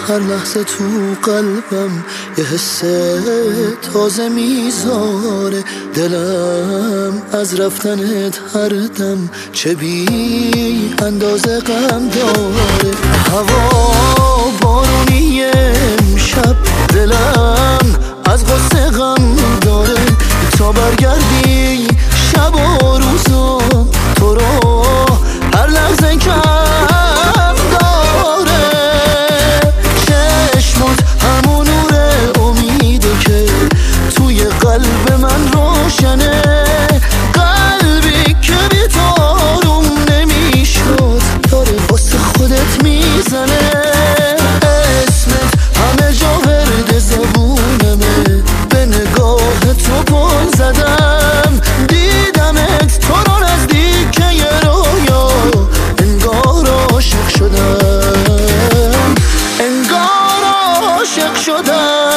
هر لحظه تو قلبم یه حس تازه میذاره. دلم از رفتنت هر دم چه بی اندازه غم داره. هوا بارونی امشب دلم از غصه غم داره. تا برگردی شب و روزم تو رو هر لحظه کم داره. چشمات همون نور امیده که توی قلب من روشنه. قلبی که بی تو آروم نمیشد داره واسه خودت میزنه. اسمت همه جا ورد زبونمه. به نگاه تو پل زدم دیدمت تو رو نزدیک یه رویا. انگار عاشق شدم، انگار عاشق شدم.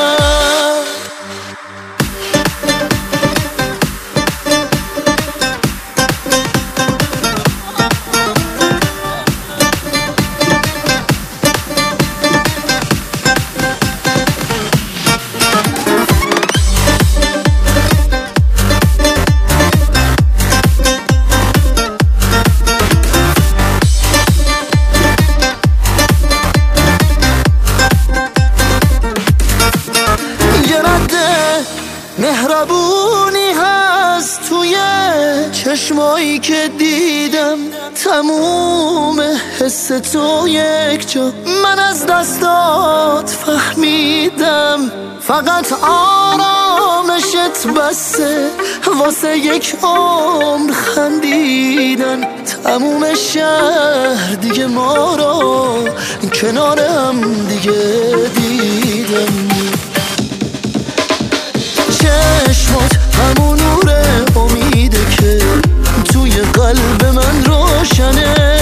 مهربونی هست توی چشمایی که دیدم. تموم حس تو یک جا من از دستات فهمیدم. فقط آرامشت بسه واسه یک عمر خندیدن. تموم شهر دیگه ما رو کنار هم دیگه دیدم. چشمات همون نور امیده که توی قلب من روشنه.